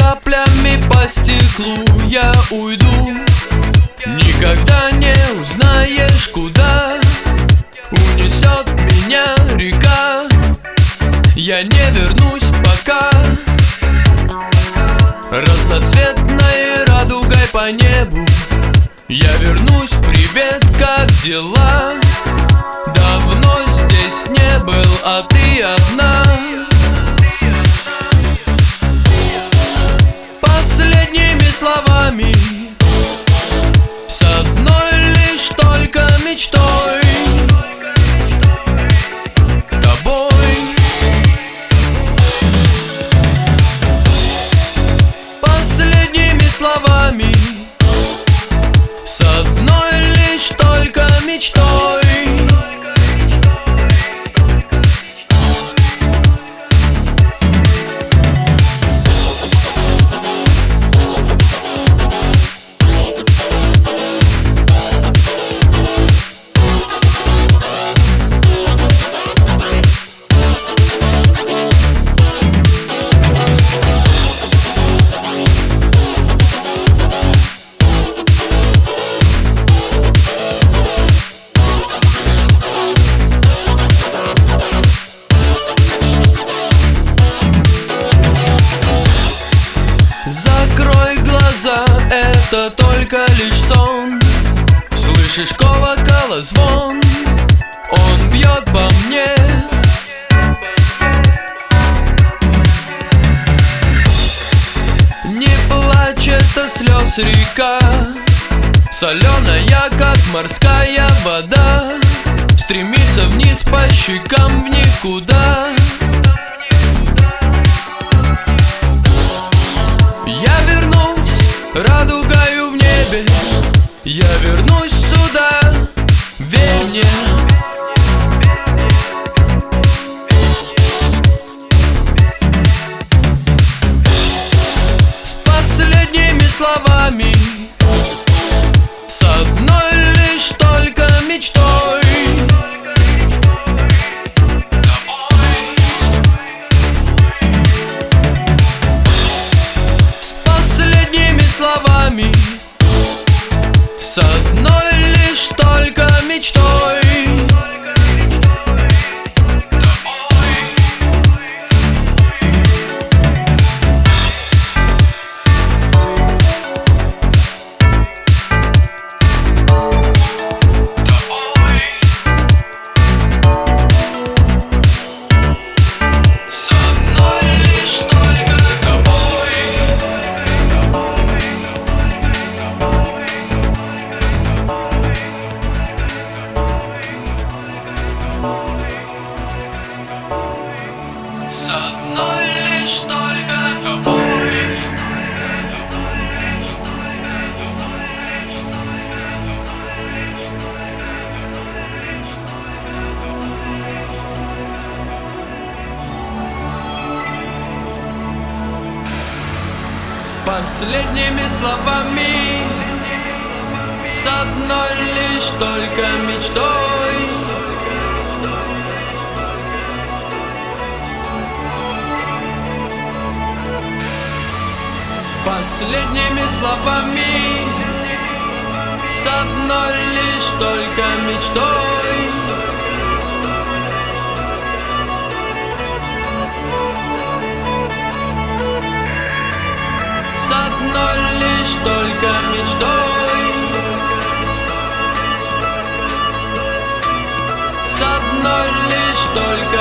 каплями по стеклу я уйду. Никогда не узнаешь, куда унесет меня река. Я не вернусь пока. Разноцветной радугой по небу я вернусь, привет, как дела? Давно здесь не был, а ты одна. Последними словами, с одной лишь только мечтой, тобой. Последними словами, с одной лишь только мечтой. Закрой глаза, это только лишь сон. Слышишь колокола звон, он бьет по мне. Не плачь, это слез река, соленая, как морская вода, стремится вниз по щекам в никуда. Я вернусь радугою в небе, я вернусь сюда, верь мне. С последними словами, с одной лишь только мечтой. Словами, с одной лишь только мечтой. С одной лишь только тобой. С последними словами, с одной лишь только мечтой. Последними словами, с одной лишь только мечтой. С одной лишь только мечтой. С одной лишь только